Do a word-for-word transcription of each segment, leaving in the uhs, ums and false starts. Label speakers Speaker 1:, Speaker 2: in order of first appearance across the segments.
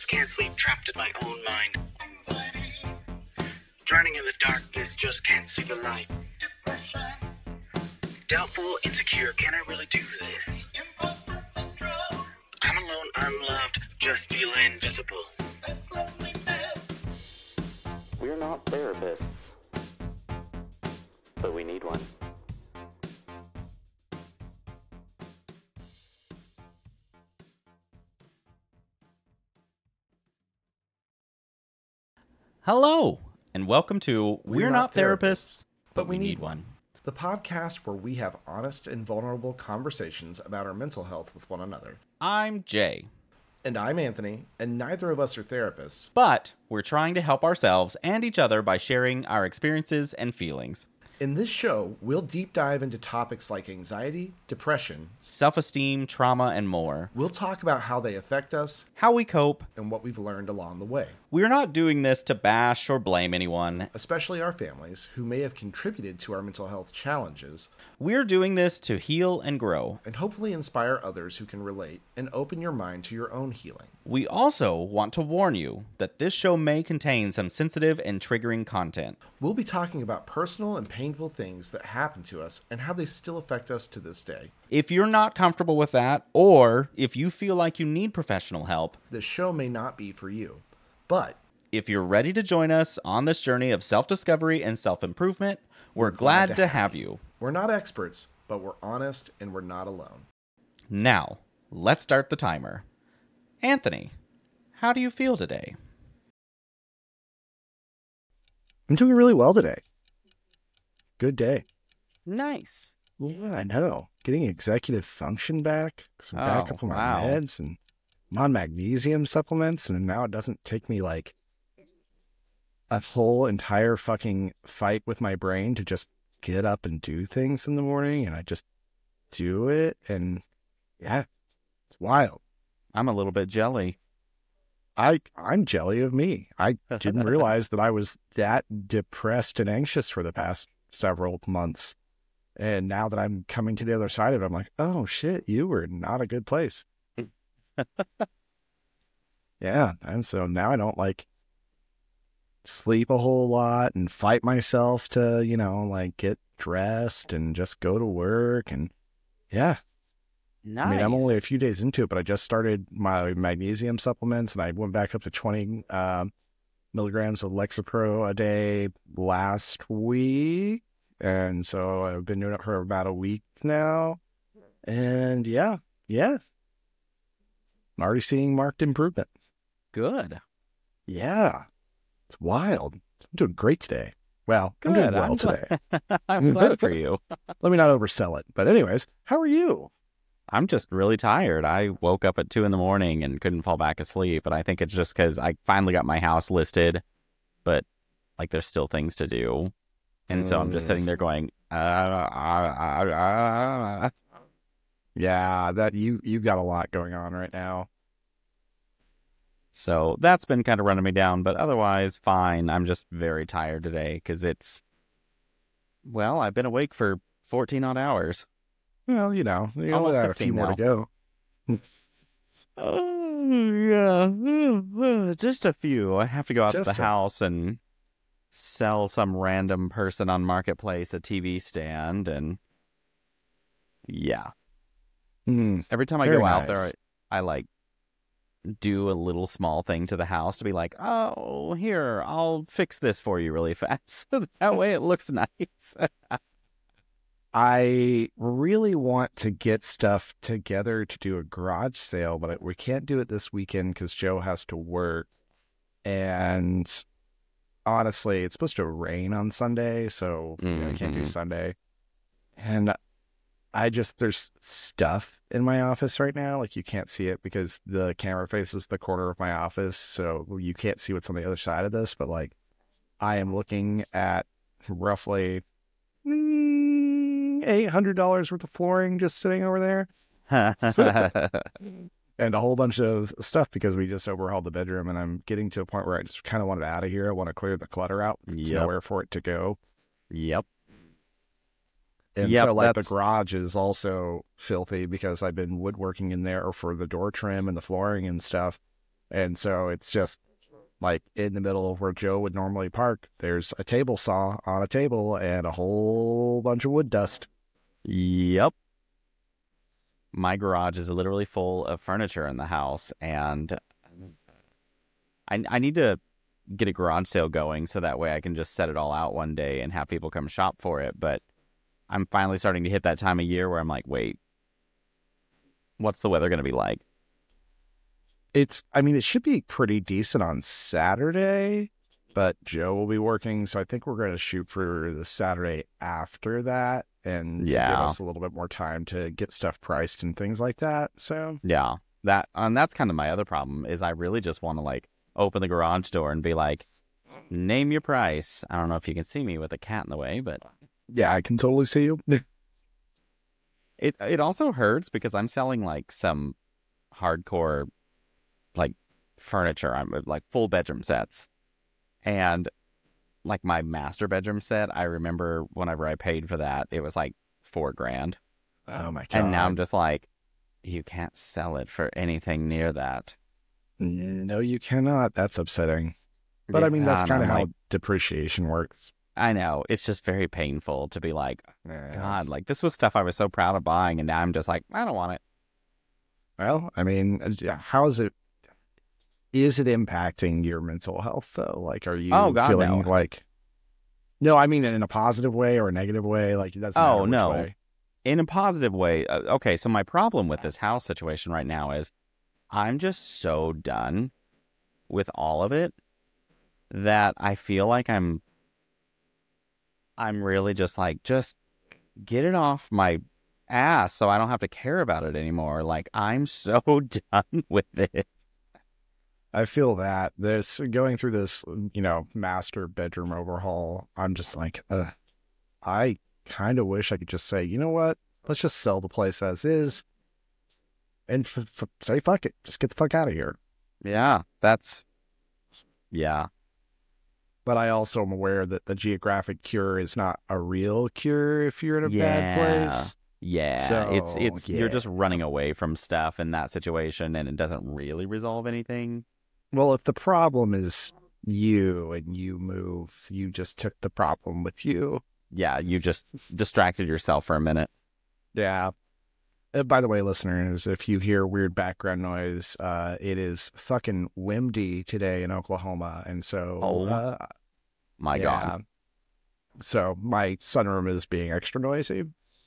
Speaker 1: can't sleep, trapped in my own mind. Anxiety. Drowning in the darkness, just can't see the light. Depression. Doubtful, insecure, can I really do this? Imposter syndrome. I'm alone, unloved, just feel invisible. That's loneliness. We're not therapists, but we need one.
Speaker 2: Hello, and welcome to We're,
Speaker 3: We're
Speaker 2: Not
Speaker 3: Not
Speaker 2: Therapists,
Speaker 3: Therapists,
Speaker 2: but We Need One.
Speaker 3: The podcast where we have honest and vulnerable conversations about our mental health with one another.
Speaker 2: I'm Jay,
Speaker 3: And I'm Anthony, and neither of us are therapists.
Speaker 2: but we're trying to help ourselves and each other by sharing our experiences and feelings.
Speaker 3: In this show, we'll deep dive into topics like anxiety, depression.
Speaker 2: Self-esteem, trauma, and more.
Speaker 3: We'll talk about how they affect us
Speaker 2: How we cope.
Speaker 3: and what we've learned along the way,
Speaker 2: We're not doing this to bash or blame anyone.
Speaker 3: especially our families who may have contributed to our mental health challenges,
Speaker 2: We're doing this to heal and grow.
Speaker 3: and hopefully inspire others who can relate and open your mind to your own healing.
Speaker 2: We also want to warn you that this show may contain some sensitive and triggering content.
Speaker 3: We'll be talking about personal and painful things that happen to us and how they still affect us to this day.
Speaker 2: If you're not comfortable with that, or if you feel like you need professional help,
Speaker 3: This show may not be for you, but
Speaker 2: if you're ready to join us on this journey of self-discovery and self-improvement, we're glad, to have you.
Speaker 3: we're not experts, but we're honest and we're not alone.
Speaker 2: Now, let's start the timer. Anthony, how do you feel today?
Speaker 4: I'm doing really well today. Good day.
Speaker 2: Nice.
Speaker 4: Yeah, I know. Getting executive function back. 'Cause I'm back
Speaker 2: Oh,
Speaker 4: up on my
Speaker 2: wow.
Speaker 4: meds, and I'm on magnesium supplements, and now it doesn't take me like a whole entire fucking fight with my brain to just get up and do things in the morning, and I just do it, and yeah, it's wild.
Speaker 2: I'm a little bit jelly.
Speaker 4: I, I'm jelly of me. I didn't realize that I was that depressed and anxious for the past several months. And now that I'm coming to the other side of it, I'm like, oh shit, you were not a good place. Yeah. And so now I don't like sleep a whole lot and fight myself to, you know, like get dressed and just go to work. And yeah,
Speaker 2: Nice.
Speaker 4: I mean, I'm only a few days into it, but I just started my magnesium supplements and I went back up to twenty um, milligrams of Lexapro a day last week. And so I've been doing it for about a week now. And yeah, yeah. I'm already seeing marked improvement.
Speaker 2: Good.
Speaker 4: Yeah. It's wild. I'm doing great today. Well, I'm
Speaker 2: Good.
Speaker 4: doing well
Speaker 2: I'm
Speaker 4: today.
Speaker 2: glad- I'm glad for you.
Speaker 4: Let me not oversell it. But anyways, how are you?
Speaker 2: I'm just really tired. I woke up at two in the morning and couldn't fall back asleep. And I think it's just because I finally got my house listed, but like there's still things to do. And so I'm just sitting there going, uh, uh, uh, uh, uh.
Speaker 4: Yeah, that you you've got a lot going on right now.
Speaker 2: So that's been kind of running me down, but otherwise fine. I'm just very tired today because it's, well, I've been awake for fourteen odd hours.
Speaker 4: Well, you know, you
Speaker 2: Almost
Speaker 4: only got a
Speaker 2: fifteen
Speaker 4: few more
Speaker 2: now.
Speaker 4: to go.
Speaker 2: Oh, yeah, just a few. I have to go out
Speaker 4: Just
Speaker 2: to the
Speaker 4: a-
Speaker 2: house and sell some random person on Marketplace a T V stand, and yeah.
Speaker 4: Hmm.
Speaker 2: Every time I
Speaker 4: Very
Speaker 2: go out there,
Speaker 4: nice.
Speaker 2: I, I like do a little small thing to the house to be like, oh, here, I'll fix this for you really fast. So that way it looks nice.
Speaker 4: I really want to get stuff together to do a garage sale, but I- we can't do it this weekend because Joe has to work. And honestly, it's supposed to rain on Sunday, so you know, I can't do
Speaker 2: Mhm.
Speaker 4: Sunday. And I just, there's stuff in my office right now. Like you can't see it because the camera faces the corner of my office, so you can't see what's on the other side of this. But like, I am looking at roughly mm, eight hundred dollars worth of flooring just sitting over there, and a whole bunch of stuff because we just overhauled the bedroom, and I'm getting to a point where I just kind of want it out of here. I want to clear the clutter out. There's
Speaker 2: Yep.
Speaker 4: nowhere for it to go.
Speaker 2: Yep.
Speaker 4: And
Speaker 2: Yep,
Speaker 4: so like
Speaker 2: that's-
Speaker 4: the garage is also filthy because I've been woodworking in there for the door trim and the flooring and stuff. And so it's just like in the middle of where Joe would normally park, there's a table saw on a table and a whole bunch of wood dust.
Speaker 2: Yep. My garage is literally full of furniture in the house, and I I need to get a garage sale going so that way I can just set it all out one day and have people come shop for it. But I'm finally starting to hit that time of year where I'm like, wait, what's the weather going to be like?
Speaker 4: It's, I mean, it should be pretty decent on Saturday, but Joe will be working, so I think we're going to shoot for the Saturday after that, and to
Speaker 2: Yeah.
Speaker 4: give us a little bit more time to get stuff priced and things like that. So
Speaker 2: Yeah, that and that's kind of my other problem is I really just want to like open the garage door and be like, name your price. I don't know if you can see me with a cat in the way, but
Speaker 4: yeah, I can totally see you.
Speaker 2: it it also hurts because I'm selling like some hardcore like furniture. I'm like full bedroom sets, and like my master bedroom set. I remember whenever I paid for that, it was like four grand,
Speaker 4: Oh my god!
Speaker 2: and now I'm just like, you can't sell it for anything near that.
Speaker 4: No, you cannot. That's upsetting. But I mean, that's
Speaker 2: Yeah,
Speaker 4: kind of
Speaker 2: and I'm
Speaker 4: how
Speaker 2: like,
Speaker 4: depreciation works.
Speaker 2: I know it's just very painful to be like,
Speaker 4: Yeah.
Speaker 2: God, like this was stuff I was so proud of buying, and now I'm just like, I don't want it.
Speaker 4: Well, I mean, uh, how is it? Is it impacting your mental health though? Like, are you
Speaker 2: Oh, God,
Speaker 4: feeling
Speaker 2: no.
Speaker 4: like? No, I mean in a positive way or a negative way. Like, it doesn't matter
Speaker 2: Oh,
Speaker 4: which
Speaker 2: no.
Speaker 4: way.
Speaker 2: In a positive way. Uh, okay, so my problem with this house situation right now is I'm just so done with all of it that I feel like I'm I'm really just like, just get it off my ass so I don't have to care about it anymore. Like, I'm so done with it.
Speaker 4: I feel that this going through this, you know, master bedroom overhaul. I'm just like, uh, I kind of wish I could just say, you know what? Let's just sell the place as is, and f- f- say fuck it, just get the fuck out of here.
Speaker 2: Yeah, that's yeah.
Speaker 4: But I also am aware that the geographic cure is not a real cure if you're in a bad place.
Speaker 2: Yeah, it's
Speaker 4: So,
Speaker 2: it's you're
Speaker 4: yeah.
Speaker 2: just running away from stuff in that situation, and it doesn't really resolve anything.
Speaker 4: Well, if the problem is you and you move, you just took the problem with you.
Speaker 2: Yeah, you just distracted yourself for a minute.
Speaker 4: Yeah. Uh, by the way, listeners, if you hear weird background noise, uh, it is fucking windy today in Oklahoma. And so,
Speaker 2: Oh,
Speaker 4: uh,
Speaker 2: My
Speaker 4: yeah.
Speaker 2: God,
Speaker 4: So my sunroom is being extra noisy.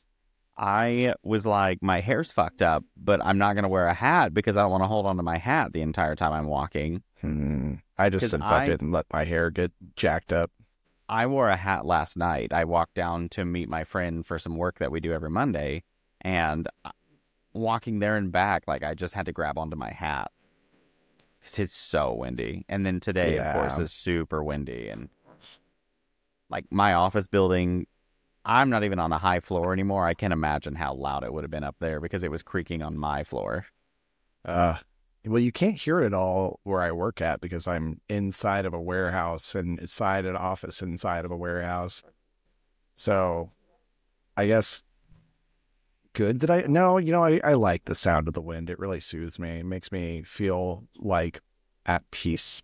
Speaker 2: I was like, my hair's fucked up, but I'm not gonna wear a hat because I don't want to hold on to my hat the entire time I'm walking.
Speaker 4: Hmm. I just
Speaker 2: 'Cause
Speaker 4: said fuck
Speaker 2: I-
Speaker 4: it and let my hair get jacked up.
Speaker 2: I wore a hat last night. I walked down to meet my friend for some work that we do every Monday, and walking there and back, like I just had to grab onto my hat because it's so windy. And then today, of course,
Speaker 4: Yeah.
Speaker 2: is super windy, and like my office building, I'm not even on a high floor anymore. I can't imagine how loud it would have been up there because it was creaking on my floor.
Speaker 4: Uh, well, you can't hear it all where I work at because I'm inside of a warehouse and inside an office inside of a warehouse. So I guess good that I, no, you know, I, I like the sound of the wind. It really soothes me. It makes me feel like at peace.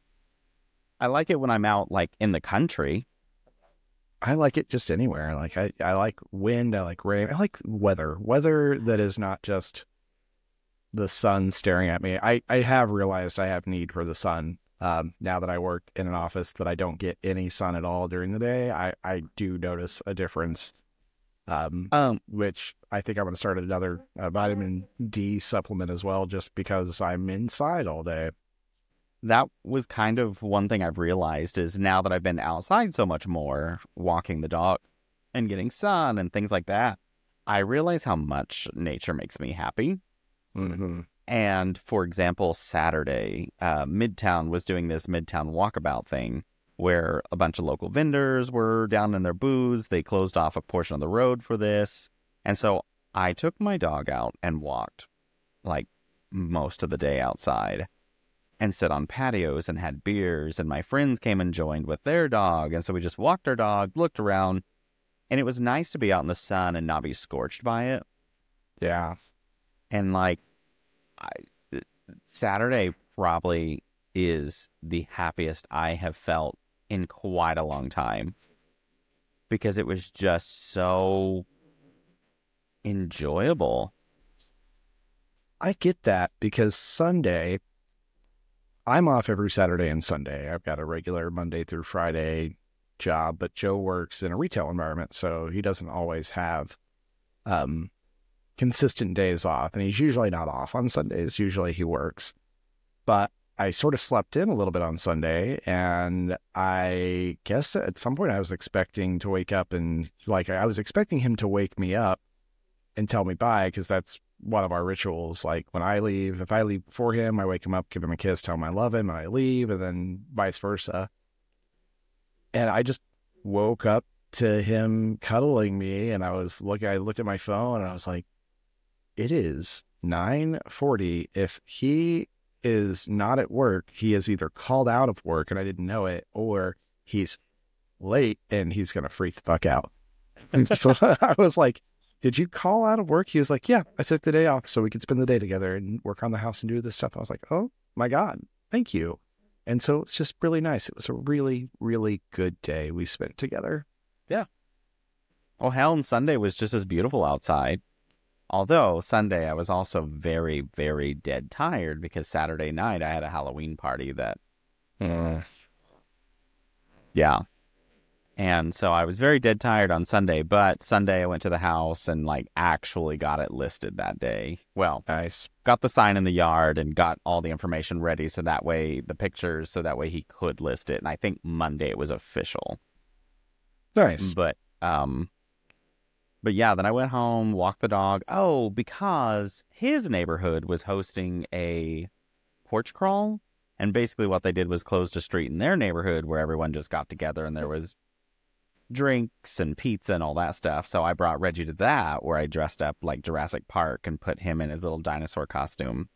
Speaker 2: I like it when I'm out like in the country.
Speaker 4: I like it just anywhere. Like I, I like wind. I like rain. I like weather. Weather that is not just the sun staring at me. I, I have realized I have need for the sun. Um, now that I work in an office that I don't get any sun at all during the day, I, I do notice a difference. Um,
Speaker 2: Um,
Speaker 4: which I think I'm going to start another uh, vitamin D supplement as well, just because I'm inside all day.
Speaker 2: that was kind of one thing I've realized is now that I've been outside so much more, walking the dog and getting sun and things like that, I realize how much nature makes me happy.
Speaker 4: Mm-hmm.
Speaker 2: And for example, Saturday, uh, Midtown was doing this Midtown walkabout thing where a bunch of local vendors were down in their booths. They closed off a portion of the road for this. And so I took my dog out and walked like most of the day outside and sat on patios and had beers. And my friends came and joined with their dog. And so we just walked our dog, looked around, and it was nice to be out in the sun and not be scorched by it.
Speaker 4: Yeah.
Speaker 2: And like I, Saturday probably is the happiest I have felt in quite a long time, because it was just so enjoyable.
Speaker 4: I get that, because Sunday, I'm off every Saturday and Sunday. I've got a regular Monday through Friday job, but Joe works in a retail environment, so he doesn't always have um, consistent days off, and he's usually not off on Sundays. Usually he works. But I sort of slept in a little bit on Sunday, and I guess at some point I was expecting to wake up and, like, I was expecting him to wake me up and tell me bye, because that's one of our rituals. Like, when I leave, if I leave before him, I wake him up, give him a kiss, tell him I love him, and I leave, and then vice versa. And I just woke up to him cuddling me, and I was looking, I looked at my phone, and I was like, it is nine forty. If he is not at work, he is either called out of work and I didn't know it, or he's late and he's going to freak the fuck out. And so I was like, did you call out of work? He was like, yeah, I took the day off so we could spend the day together and work on the house and do this stuff. I was like, oh my God, thank you. And so it's just really nice. It was a really, really good day we spent together.
Speaker 2: Yeah. Well, hell, and Sunday was just as beautiful outside. Although Sunday I was also very, very dead tired, because Saturday night I had a Halloween party that,
Speaker 4: Uh,
Speaker 2: yeah. And so I was very dead tired on Sunday, but Sunday I went to the house and like actually got it listed that day. Well,
Speaker 4: nice.
Speaker 2: got the sign in the yard and got all the information ready, so that way the pictures, so that way he could list it. And I think Monday it was official.
Speaker 4: Nice.
Speaker 2: But, um... But yeah, then I went home, walked the dog. Oh, because his neighborhood was hosting a porch crawl. And basically what they did was closed a street in their neighborhood where everyone just got together and there was drinks and pizza and all that stuff. So I brought Reggie to that, where I dressed up like Jurassic Park and put him in his little dinosaur costume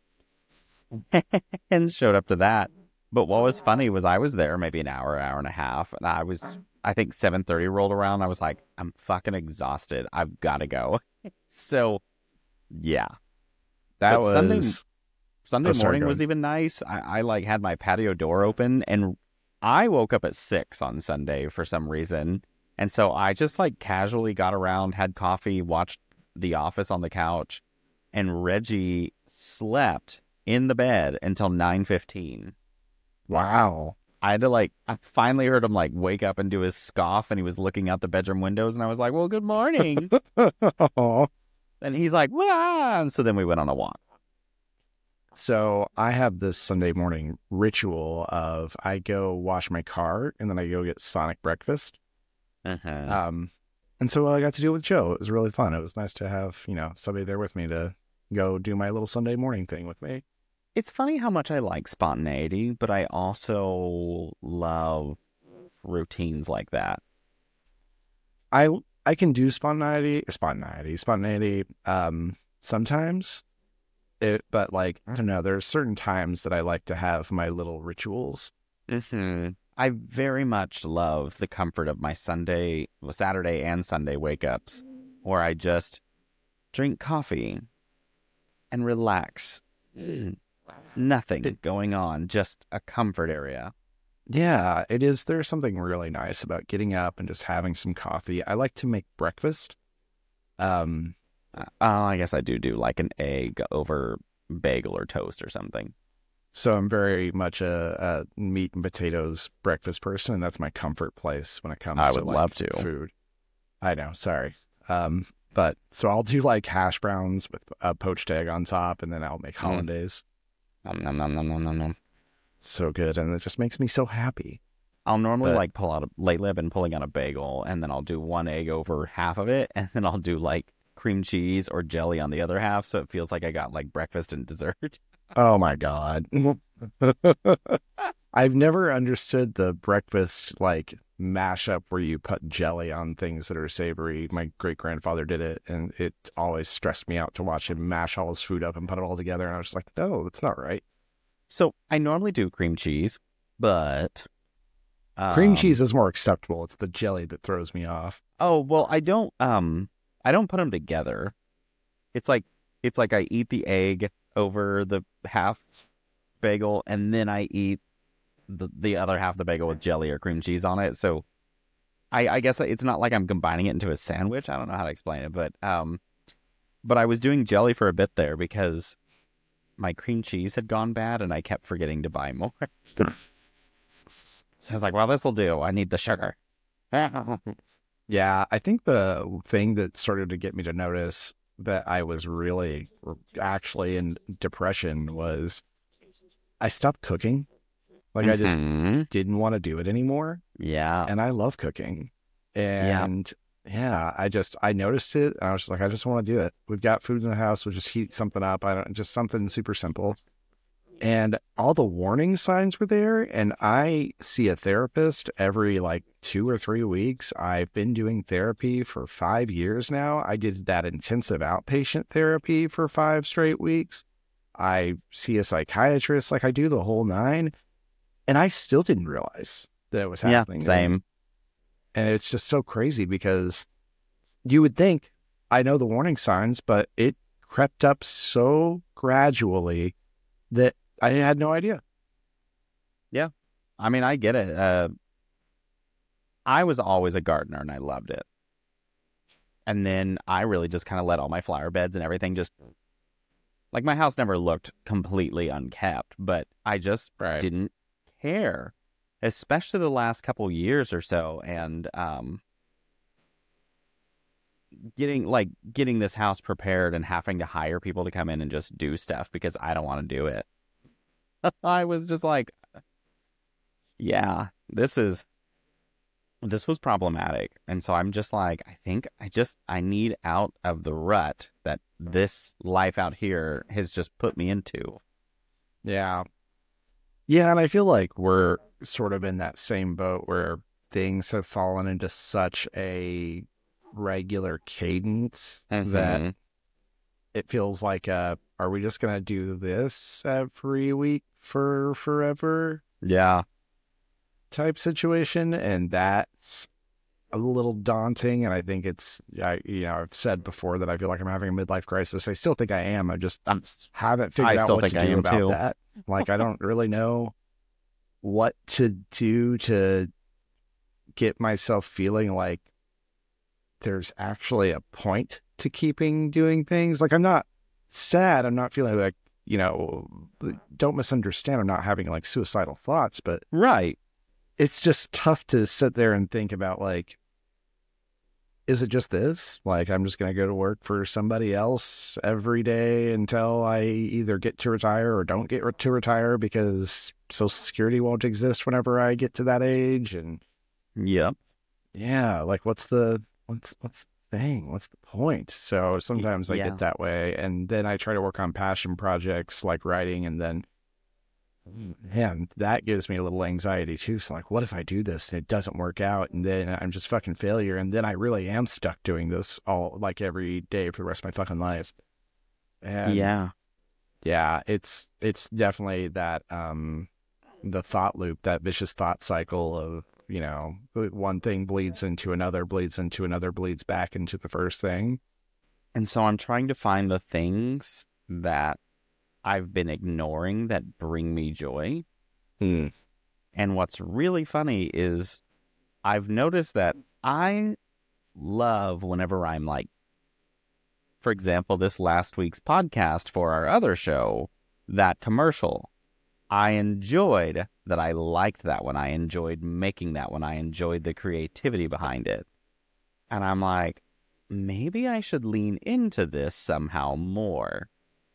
Speaker 2: and showed up to that. But what was funny was I was there maybe an hour, hour and a half, and I was... I think seven thirty rolled around. I was like, I'm fucking exhausted. I've got to go. So, yeah.
Speaker 4: That
Speaker 2: But
Speaker 4: was...
Speaker 2: Sunday, Sunday
Speaker 4: Oh, sorry,
Speaker 2: morning
Speaker 4: go
Speaker 2: was
Speaker 4: ahead.
Speaker 2: even nice. I, I like had my patio door open, and I woke up at six on Sunday for some reason. And so I just like casually got around, had coffee, watched The Office on the couch, and Reggie slept in the bed until nine fifteen.
Speaker 4: Wow.
Speaker 2: I had to like, I finally heard him like wake up and do his scoff, and he was looking out the bedroom windows, and I was like, well, good morning. And he's like, wow. And so then we went on a walk.
Speaker 4: So I have this Sunday morning ritual of I go wash my car and then I go get Sonic breakfast.
Speaker 2: Uh-huh.
Speaker 4: Um, and so I got to do it with Joe. It was really fun. It was nice to have, you know, somebody there with me to go do my little Sunday morning thing with me.
Speaker 2: It's funny how much I like spontaneity, but I also love routines like that.
Speaker 4: I I can do spontaneity, spontaneity, spontaneity um, sometimes, it, but like, I don't know, there are certain times that I like to have my little rituals.
Speaker 2: Mm-hmm. I very much love the comfort of my Sunday, well, Saturday and Sunday wake-ups, where I just drink coffee and relax. Mm. Nothing
Speaker 4: It-
Speaker 2: going on, just a comfort area.
Speaker 4: Yeah, it is. There's something really nice about getting up and just having some coffee. I like to make breakfast. Um,
Speaker 2: Uh, oh, I guess I do do like an egg over bagel or toast or something.
Speaker 4: so I'm very much a, a meat and potatoes breakfast person, and that's my comfort place when it comes
Speaker 2: I
Speaker 4: to
Speaker 2: would
Speaker 4: like,
Speaker 2: love to.
Speaker 4: food. I know, sorry. Um, but so I'll do like hash browns with a poached egg on top, and then I'll make
Speaker 2: Mm.
Speaker 4: hollandaise.
Speaker 2: Nom, nom, nom, nom, nom, nom, nom.
Speaker 4: So good, and it just makes me so happy.
Speaker 2: I'll normally
Speaker 4: But-
Speaker 2: like pull out a, lately I've been pulling out a bagel, and then I'll do one egg over half of it, and then I'll do like cream cheese or jelly on the other half, so it feels like I got like breakfast and dessert.
Speaker 4: Oh my God. I've never understood the breakfast like mashup where you put jelly on things that are savory. My great grandfather did it, and it always stressed me out to watch him mash all his food up and put it all together. And I was just like, no, that's not right.
Speaker 2: So I normally do cream cheese, but
Speaker 4: Cream
Speaker 2: um,
Speaker 4: cheese is more acceptable. It's the jelly that throws me off.
Speaker 2: Oh well, I don't um I don't put them together. It's like it's like I eat the egg over the half bagel, and then I eat the the other half of the bagel with jelly or cream cheese on it. So I, I guess it's not like I'm combining it into a sandwich. I don't know how to explain it, but um, but I was doing jelly for a bit there because my cream cheese had gone bad, and I kept forgetting to buy more. So I was like, well, this will do. I need the sugar.
Speaker 4: Yeah, I think the thing that started to get me to notice that I was really actually in depression was I stopped cooking. Like, I just
Speaker 2: Mhm.
Speaker 4: didn't want to do it anymore.
Speaker 2: Yeah.
Speaker 4: And I love cooking. And yeah, I just, I noticed it. And I was just like, I just want to do it. We've got food in the house. We'll just heat something up. I don't, just something super simple. And all the warning signs were there. And I see a therapist every like two or three weeks. I've been doing therapy for five years now. I did that intensive outpatient therapy for five straight weeks. I see a psychiatrist, like I do the whole nine. And I still didn't realize that it was
Speaker 2: Yeah,
Speaker 4: happening.
Speaker 2: same.
Speaker 4: And it's just so crazy because you would think I know the warning signs, but it crept up so gradually that I had no idea.
Speaker 2: Yeah. I mean, I get it. Uh, I was always a gardener and I loved it. And then I really just kind of let all my flower beds and everything just, like, my house never looked completely unkept, but I just
Speaker 4: Right.
Speaker 2: didn't care, especially the last couple years or so. And um, getting like getting this house prepared and having to hire people to come in and just do stuff because I don't want to do it. I was just like, yeah, this is, this was problematic. And so I'm just like, I think I just, I need out of the rut that this life out here has just put me into.
Speaker 4: Yeah. Yeah, and I feel like we're sort of in that same boat where things have fallen into such a regular cadence that
Speaker 2: Mhm.
Speaker 4: it feels like, uh, are we just going to do this every week for forever
Speaker 2: Yeah.
Speaker 4: type situation? And that's a little daunting. And I think it's, I, you know, I've said before that I feel like I'm having a midlife crisis. I still think I am. I just
Speaker 2: I'm,
Speaker 4: haven't figured
Speaker 2: I
Speaker 4: out
Speaker 2: still
Speaker 4: what
Speaker 2: think
Speaker 4: to
Speaker 2: I
Speaker 4: do
Speaker 2: am
Speaker 4: about
Speaker 2: too.
Speaker 4: that. Like, I don't really know what to do to get myself feeling like there's actually a point to keeping doing things. Like, I'm not sad. I'm not feeling like, you know, don't misunderstand. I'm not having like suicidal thoughts, but
Speaker 2: Right.
Speaker 4: it's just tough to sit there and think about, like, is it just this? Like, I'm just going to go to work for somebody else every day until I either get to retire or don't get to retire because Social Security won't exist whenever I get to that age. And
Speaker 2: Yep.
Speaker 4: yeah, like, what's the, what's, what's the thing? What's the point? So sometimes I
Speaker 2: yeah.
Speaker 4: get that way. And then I try to work on passion projects like writing, and then, man, that gives me a little anxiety too. So like, what if I do this and it doesn't work out, and then I'm just fucking failure, and then I really am stuck doing this all like every day for the rest of my fucking life. And
Speaker 2: Yeah.
Speaker 4: yeah, it's it's definitely that um the thought loop, that vicious thought cycle of, you know, one thing bleeds into another, bleeds into another, bleeds back into the first thing.
Speaker 2: And so I'm trying to find the things that I've been ignoring that bring me joy.
Speaker 4: Hmm.
Speaker 2: And what's really funny is I've noticed that I love whenever I'm like, for example, this last week's podcast for our other show, that commercial. I enjoyed that. I liked that one. I enjoyed making that one. I enjoyed the creativity behind it. And I'm like, maybe I should lean into this somehow more.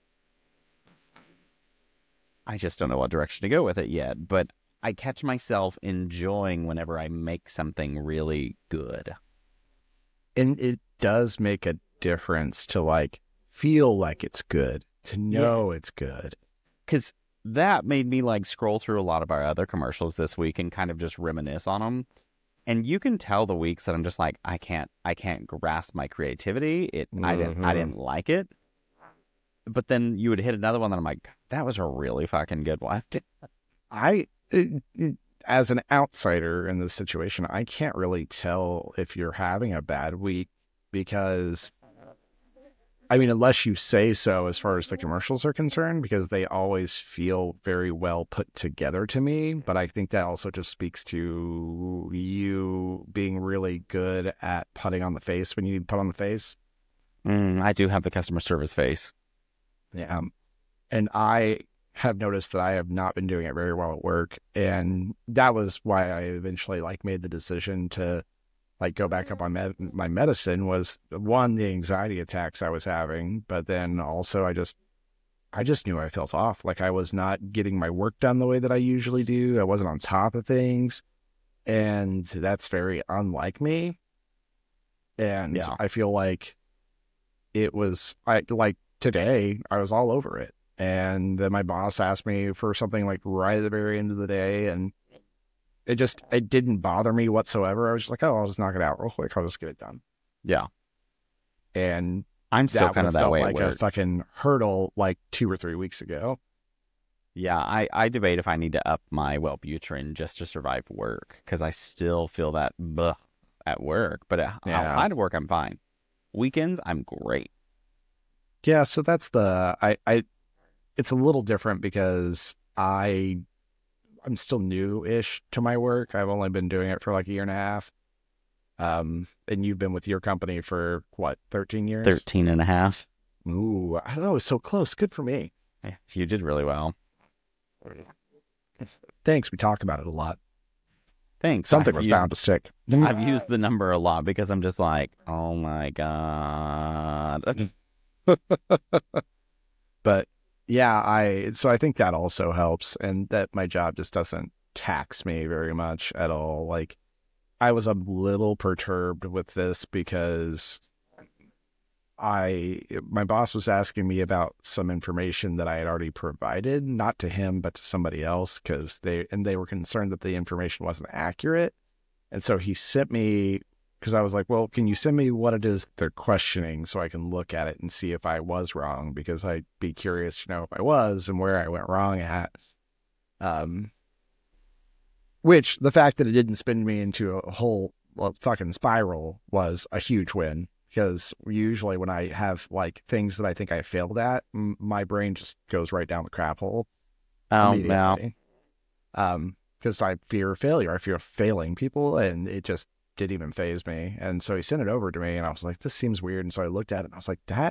Speaker 2: I just don't know what direction to go with it yet, but I catch myself enjoying whenever I make something really good.
Speaker 4: And it does make a difference to like feel like it's good, to know it's good.
Speaker 2: Because that made me like scroll through a lot of our other commercials this week and kind of just reminisce on them. And you can tell the weeks that I'm just like, I can't, I can't grasp my creativity. It, I didn't, I
Speaker 4: Mhm.
Speaker 2: didn't like it. But then you would hit another one that I'm like, that was a really fucking good one.
Speaker 4: I, it, it- as an outsider in this situation, I can't really tell if you're having a bad week because I mean, unless you say so as far as the commercials are concerned, because they always feel very well put together to me. But I think that also just speaks to you being really good at putting on the face when you need to put on the face.
Speaker 2: Mm, I do have the customer service face.
Speaker 4: Yeah. And I have noticed that I have not been doing it very well at work. And that was why I eventually like made the decision to like go back up on med- my medicine. Was one, the anxiety attacks I was having, but then also I just, I just knew I felt off. Like I was not getting my work done the way that I usually do. I wasn't on top of things, and that's very unlike me. And
Speaker 2: Yeah.
Speaker 4: I feel like it was, I like today I was all over it. And then my boss asked me for something like right at the very end of the day, and it just, it didn't bother me whatsoever. I was just like, oh, I'll just knock it out real quick. I'll just get it done.
Speaker 2: Yeah.
Speaker 4: And
Speaker 2: I'm still
Speaker 4: that
Speaker 2: kind of
Speaker 4: would've
Speaker 2: that
Speaker 4: felt
Speaker 2: way
Speaker 4: like
Speaker 2: at
Speaker 4: a
Speaker 2: work.
Speaker 4: fucking hurdle like two or three weeks ago.
Speaker 2: Yeah, I, I debate if I need to up my Wellbutrin just to survive work, because I still feel that bleh at work. But uh,
Speaker 4: Yeah.
Speaker 2: outside of work, I'm fine. Weekends, I'm great.
Speaker 4: Yeah, so that's the, I, I, it's a little different because I, I'm still new-ish to my work. I've only been doing it for like a year and a half. Um, and you've been with your company for what, thirteen years?
Speaker 2: thirteen and a half.
Speaker 4: Ooh, I know, it's so close. Good for me.
Speaker 2: Yeah, you did really well.
Speaker 4: Thanks. We talk about it a lot.
Speaker 2: Thanks.
Speaker 4: Something
Speaker 2: I've
Speaker 4: was
Speaker 2: used,
Speaker 4: bound to stick.
Speaker 2: I've used the number a lot because I'm just like, oh my God.
Speaker 4: But yeah, I, so I think that also helps, and that my job just doesn't tax me very much at all. Like, I was a little perturbed with this because I, my boss was asking me about some information that I had already provided, not to him, but to somebody else, because they, and they were concerned that the information wasn't accurate. And so he sent me, because I was like, well, can you send me what it is they're questioning so I can look at it and see if I was wrong? Because I'd be curious to know if I was and where I went wrong at. Um, which the fact that it didn't spin me into a whole well, fucking spiral was a huge win. Because usually when I have like things that I think I failed at, m- my brain just goes right down the crap hole.
Speaker 2: Oh, no.
Speaker 4: Immediately. Um, because I fear failure. I fear failing people, and it just didn't even faze me. And so he sent it over to me, and I was like, this seems weird. And so I looked at it, and I was like, that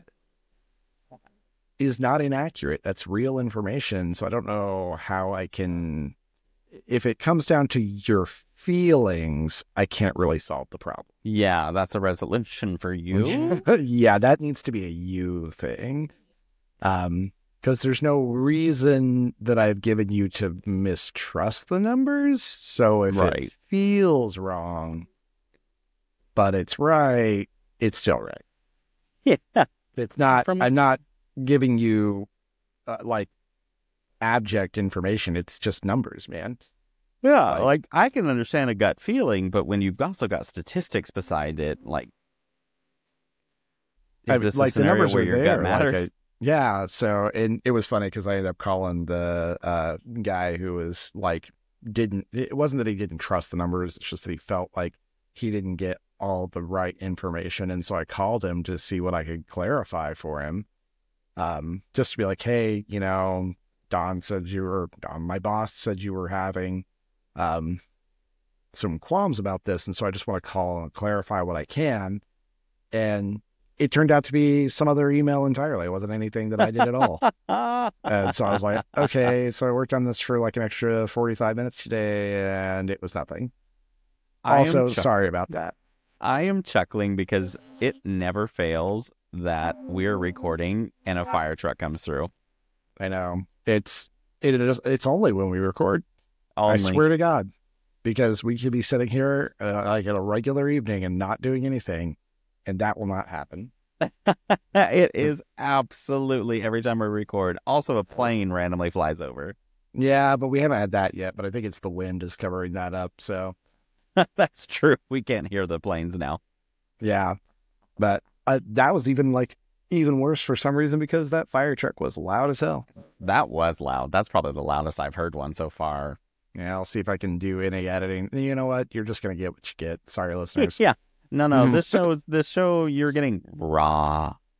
Speaker 4: is not inaccurate. That's real information. So I don't know how I can, if it comes down to your feelings, I can't really solve the problem.
Speaker 2: Yeah, that's a resolution for you.
Speaker 4: Yeah, that needs to be a you thing. Um, because there's no reason that I've given you to mistrust the numbers. So if
Speaker 2: Right.
Speaker 4: it feels wrong, but it's right, it's still right.
Speaker 2: Yeah.
Speaker 4: It's not,
Speaker 2: From-
Speaker 4: I'm not giving you uh, like abject information. It's just numbers, man.
Speaker 2: Yeah,
Speaker 4: Like-
Speaker 2: like I can understand a gut feeling, but when you've also got statistics beside it, like, is
Speaker 4: I-
Speaker 2: this
Speaker 4: like
Speaker 2: a scenario where your gut
Speaker 4: like
Speaker 2: matters?
Speaker 4: I- yeah. So, and it was funny because I ended up calling the uh, guy who was like, didn't, it wasn't that he didn't trust the numbers. It's just that he felt like he didn't get all the right information. And so I called him to see what I could clarify for him. Um, just to be like, hey, you know, Don said you were, Don, my boss said you were having um, some qualms about this. And so I just want to call and clarify what I can. And it turned out to be some other email entirely. It wasn't anything that I did at all. And so I was like, okay, so I worked on this for like an extra forty-five minutes today, and it was nothing.
Speaker 2: I am
Speaker 4: Also,
Speaker 2: chuck-
Speaker 4: sorry about that.
Speaker 2: I am chuckling because it never fails that we're recording and a fire truck comes through.
Speaker 4: I know. It's it is it's only when we record.
Speaker 2: Only.
Speaker 4: I swear to God. Because we could be sitting here uh, like at a regular evening and not doing anything, and that will not happen.
Speaker 2: It is absolutely every time we record. Also, a plane randomly flies over.
Speaker 4: Yeah, but we haven't had that yet. But I think it's the wind is covering that up. So
Speaker 2: That's true. We can't hear the planes now.
Speaker 4: yeah, but uh, that was even like even worse for some reason because that fire truck was loud as hell.
Speaker 2: That was loud. That's probably the loudest I've heard one so far.
Speaker 4: Yeah, I'll see if I can do any editing. You know what? You're just gonna get what you get. Sorry, listeners.
Speaker 2: Yeah. No, no.
Speaker 4: Mhm.
Speaker 2: This show is this show. You're getting raw.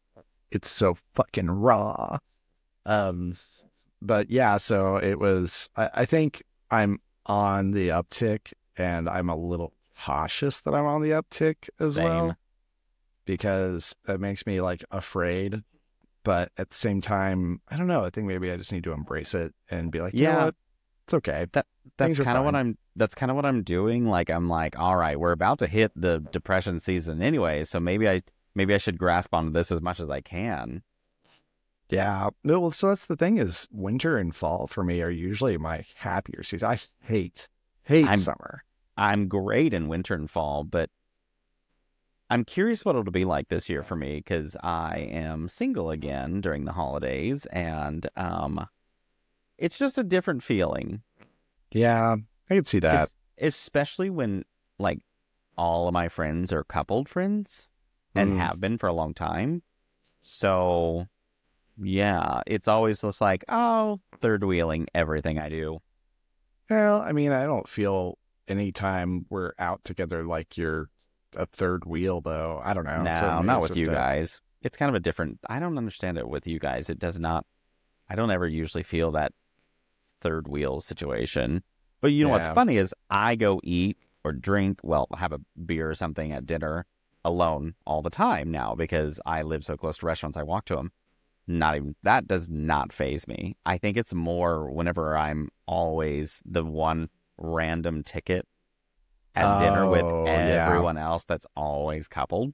Speaker 4: it's so fucking raw. Um, but yeah, so it was, I, I think I'm on the uptick, and I'm a little cautious that I'm on the uptick as
Speaker 2: Same.
Speaker 4: well, because it makes me like afraid. But at the same time, I don't know. I think maybe I just need to embrace it and be like, you know
Speaker 2: Yeah.
Speaker 4: what? It's okay.
Speaker 2: That that's
Speaker 4: Things are
Speaker 2: kind of what
Speaker 4: fine.
Speaker 2: I'm that's kind of what I'm doing. Like I'm like, all right, we're about to hit the depression season anyway, so maybe I maybe I should grasp onto this as much as I can.
Speaker 4: Yeah. No, well, so that's the thing is winter and fall for me are usually my happier season. I hate, hate
Speaker 2: I'm-
Speaker 4: summer.
Speaker 2: I'm great in winter and fall, but I'm curious what it'll be like this year for me because I am single again during the holidays, and um, it's just a different feeling.
Speaker 4: Yeah, I can see that.
Speaker 2: 'Cause especially when like all of my friends are coupled friends and
Speaker 4: Mm.
Speaker 2: have been for a long time. So yeah, it's always just like, oh, third wheeling everything I do.
Speaker 4: Well, I mean, I don't feel any time we're out together like you're a third wheel, though. I don't know.
Speaker 2: No,
Speaker 4: So maybe
Speaker 2: not
Speaker 4: it's
Speaker 2: with
Speaker 4: just
Speaker 2: you
Speaker 4: a-
Speaker 2: guys. It's kind of a different. I don't understand it with you guys. It does not. I don't ever usually feel that third wheel situation. But you know what's
Speaker 4: Yeah.
Speaker 2: funny is I go eat or drink, well, have a beer or something at dinner alone all the time now because I live so close to restaurants. I walk to them. Not even that does not faze me. I think it's more whenever I'm always the one random ticket at dinner with
Speaker 4: Oh, yeah.
Speaker 2: everyone else that's always coupled.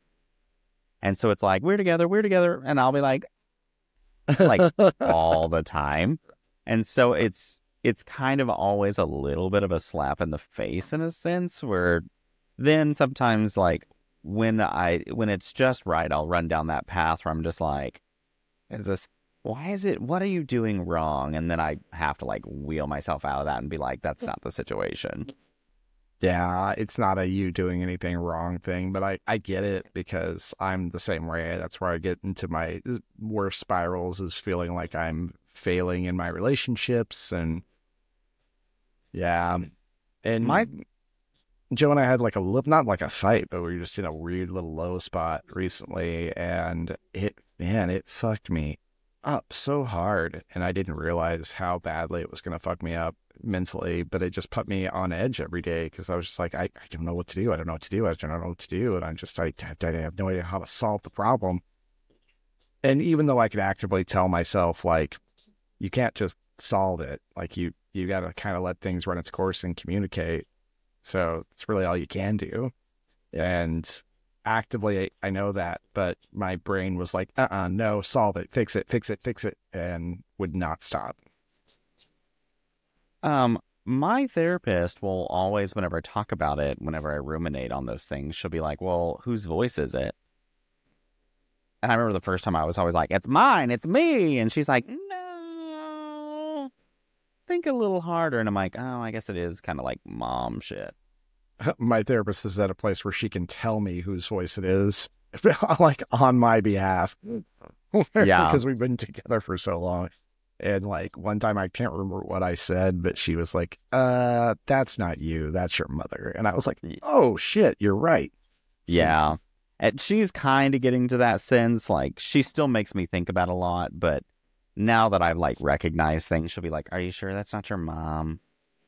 Speaker 2: And so it's like, we're together, we're together. And I'll be like, like all the time. And so it's it's kind of always a little bit of a slap in the face in a sense where then sometimes like when I when it's just right, I'll run down that path where I'm just like, is this why is it what are you doing wrong? And then I have to like wheel myself out of that and be like, that's not the situation.
Speaker 4: Yeah, it's not a you doing anything wrong thing, but I, I get it because I'm the same way. That's where I get into my worst spirals is feeling like I'm failing in my relationships. And yeah, and
Speaker 2: My-
Speaker 4: Joe and I had like a little, not like a fight, but we were just in a weird little low spot recently. And it, man, it fucked me up so hard. And I didn't realize how badly it was going to fuck me up mentally, but it just put me on edge every day because I was just like, I, I don't know what to do. I don't know what to do. I don't know what to do. And I'm just, I, I have no idea how to solve the problem. And even though I could actively tell myself, like, you can't just solve it. Like you, you got to kind of let things run its course and communicate. So it's really all you can do. And actively, I know that, but my brain was like, uh-uh, no, solve it, fix it, fix it, fix it, and would not stop.
Speaker 2: Um, my therapist will always, whenever I talk about it, whenever I ruminate on those things, she'll be like, well, whose voice is it? And I remember the first time I was always like, it's mine, it's me. And she's like, no, think a little harder. And I'm like, oh, I guess it is kind of like mom shit.
Speaker 4: My therapist is at a place where she can tell me whose voice it is, like on my behalf.
Speaker 2: Yeah.
Speaker 4: Because we've been together for so long. And like one time I can't remember what I said, but she was like, uh, that's not you, that's your mother. And I was like, oh shit, you're right.
Speaker 2: Yeah. And she's kind of getting to that sense. Like, she still makes me think about a lot, but now that I've like recognized things, she'll be like, are you sure that's not your mom?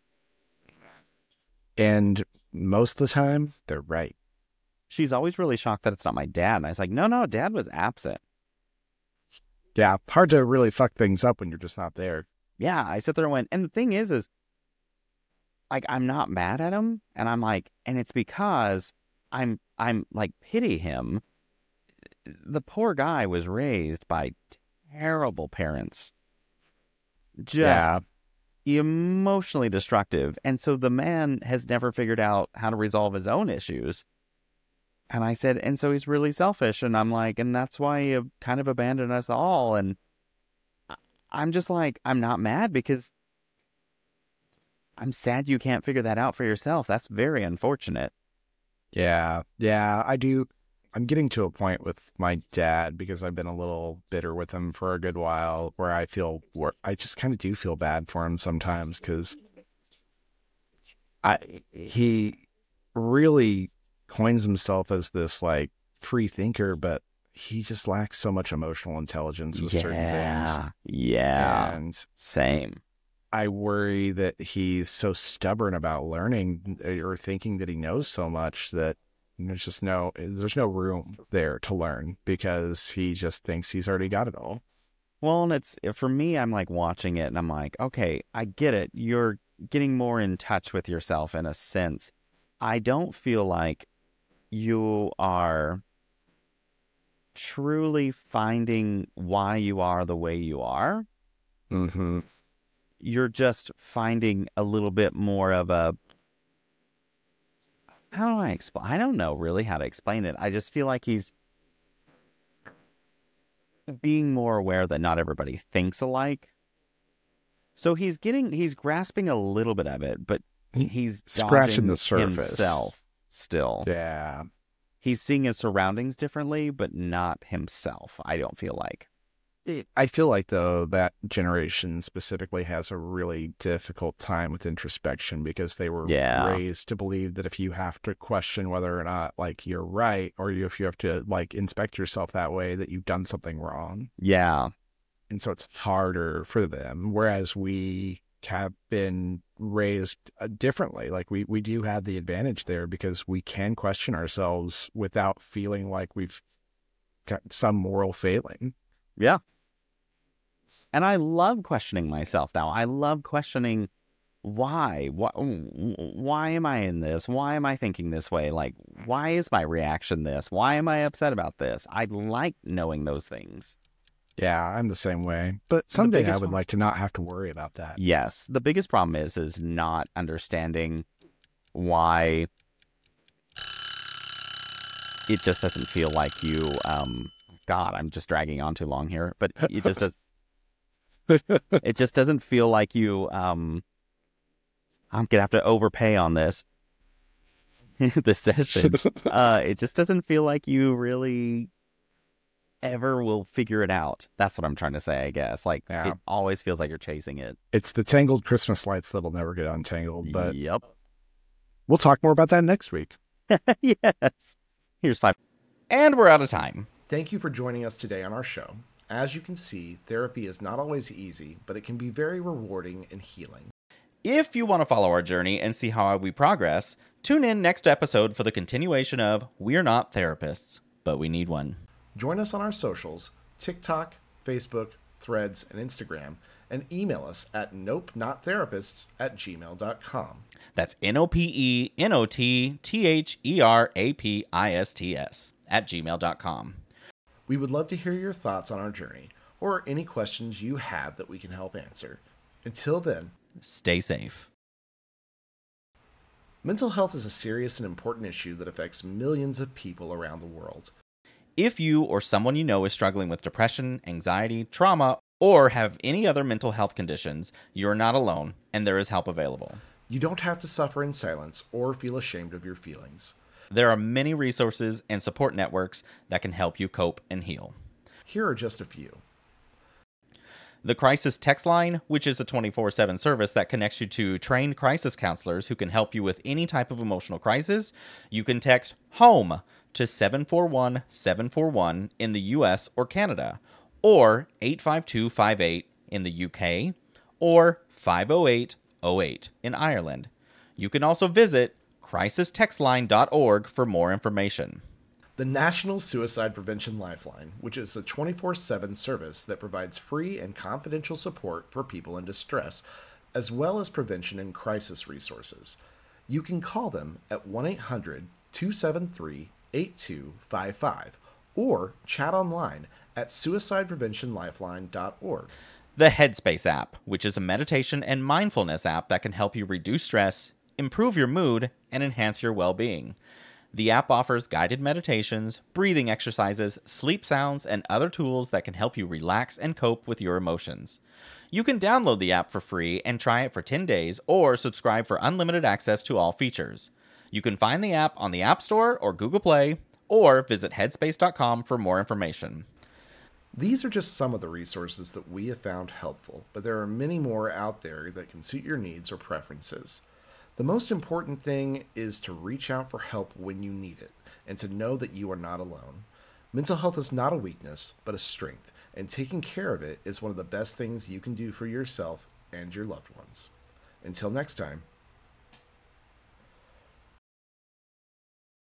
Speaker 4: And most of the time, they're right.
Speaker 2: She's always really shocked that it's not my dad. And I was like, no, no, dad was absent.
Speaker 4: Yeah, hard to really fuck things up when you're just not there.
Speaker 2: Yeah, I sit there and went, and the thing is, is like, I'm not mad at him. And I'm like, and it's because I'm, I'm like, pity him. The poor guy was raised by terrible parents. Just
Speaker 4: Yeah.
Speaker 2: emotionally destructive. And so the man has never figured out how to resolve his own issues. And I said, and so he's really selfish. And I'm like, and that's why he kind of abandoned us all. And I'm just like, I'm not mad because I'm sad you can't figure that out for yourself. That's very unfortunate.
Speaker 4: Yeah. Yeah, I do. I'm getting to a point with my dad because I've been a little bitter with him for a good while where I feel, where I just kind of do feel bad for him sometimes because I, he really coins himself as this like free thinker, but he just lacks so much emotional intelligence with certain
Speaker 2: Yeah.
Speaker 4: things.
Speaker 2: Yeah.
Speaker 4: And
Speaker 2: Same.
Speaker 4: I worry that he's so stubborn about learning or thinking that he knows so much that there's just no there's no room there to learn because he just thinks he's already got it all.
Speaker 2: Well, and it's for me, I'm like watching it and I'm like, okay, I get it. You're getting more in touch with yourself in a sense. I don't feel like you are truly finding why you are the way you are.
Speaker 4: Mm-hmm.
Speaker 2: You're just finding a little bit more of a, how do I explain? I don't know really how to explain it. I just feel like he's being more aware that not everybody thinks alike. So he's getting, he's grasping a little bit of it, but he's
Speaker 4: Scratching
Speaker 2: dodging
Speaker 4: the surface.
Speaker 2: himself still.
Speaker 4: Yeah.
Speaker 2: He's seeing his surroundings differently, but not himself, I don't feel like.
Speaker 4: I feel like, though, that generation specifically has a really difficult time with introspection because they were
Speaker 2: Yeah.
Speaker 4: raised to believe that if you have to question whether or not, like, you're right, or you, if you have to, like, inspect yourself that way, that you've done something wrong.
Speaker 2: Yeah.
Speaker 4: And so it's harder for them, whereas we have been raised uh, differently. Like, we, we do have the advantage there because we can question ourselves without feeling like we've got some moral failing.
Speaker 2: Yeah. And I love questioning myself now. I love questioning why. Why, why am I in this? Why am I thinking this way? Like, why is my reaction this? Why am I upset about this? I like knowing those things.
Speaker 4: Yeah, I'm the same way. But someday I
Speaker 2: biggest
Speaker 4: would
Speaker 2: one-
Speaker 4: like to not have to worry about that.
Speaker 2: Yes. The biggest problem is, is not understanding why it just doesn't feel like you, um, God, I'm just dragging on too long here, but it just does. It just doesn't feel like you, um, I'm going to have to overpay on this, this session. Uh, it just doesn't feel like you really ever will figure it out. That's what I'm trying to say, I guess. Like,
Speaker 4: Yeah.
Speaker 2: it always feels like you're chasing it.
Speaker 4: It's the tangled Christmas lights that'll never get untangled. But
Speaker 2: Yep.
Speaker 4: we'll talk more about that next week.
Speaker 2: Yes. Here's five. And we're out of time.
Speaker 3: Thank you for joining us today on our show. As you can see, therapy is not always easy, but it can be very rewarding and healing.
Speaker 5: If you want to follow our journey and see how we progress, tune in next episode for the continuation of We're Not Therapists, but We Need One.
Speaker 3: Join us on our socials, TikTok, Facebook, Threads, and Instagram, and email us at nope not therapists at gmail dot com.
Speaker 5: That's N O P E N O T T H E R A P I S T S at gmail dot com.
Speaker 3: We would love to hear your thoughts on our journey, or any questions you have that we can help answer. Until then,
Speaker 5: Stay safe.
Speaker 3: mental health is a serious and important issue that affects millions of people around the world.
Speaker 5: If you or someone you know is struggling with depression, anxiety, trauma, or have any other mental health conditions, you're not alone, and there is help available.
Speaker 3: You don't have to suffer in silence or feel ashamed of your feelings.
Speaker 5: There are many resources and support networks that can help you cope and heal.
Speaker 3: Here are just a few.
Speaker 5: The Crisis Text Line, which is a twenty-four seven service that connects you to trained crisis counselors who can help you with any type of emotional crisis. You can text HOME to seven four one seven four one in the U S or Canada, or eight five two five eight in the U K, or five oh eight oh eight in Ireland. You can also visit crisis text line dot org for more information.
Speaker 3: The National Suicide Prevention Lifeline, which is a twenty-four seven service that provides free and confidential support for people in distress, as well as prevention and crisis resources. You can call them at one eight hundred two seven three eight two five five or chat online at suicide prevention lifeline dot org.
Speaker 5: The Headspace app, which is a meditation and mindfulness app that can help you reduce stress, improve your mood, and enhance your well-being. The app offers guided meditations, breathing exercises, sleep sounds, and other tools that can help you relax and cope with your emotions. You can download the app for free and try it for ten days, or subscribe for unlimited access to all features. You can find the app on the App Store or Google Play, or visit headspace dot com for more information.
Speaker 3: These are just some of the resources that we have found helpful, but there are many more out there that can suit your needs or preferences. The most important thing is to reach out for help when you need it, and to know that you are not alone. Mental health is not a weakness, but a strength, and taking care of it is one of the best things you can do for yourself and your loved ones. Until next time,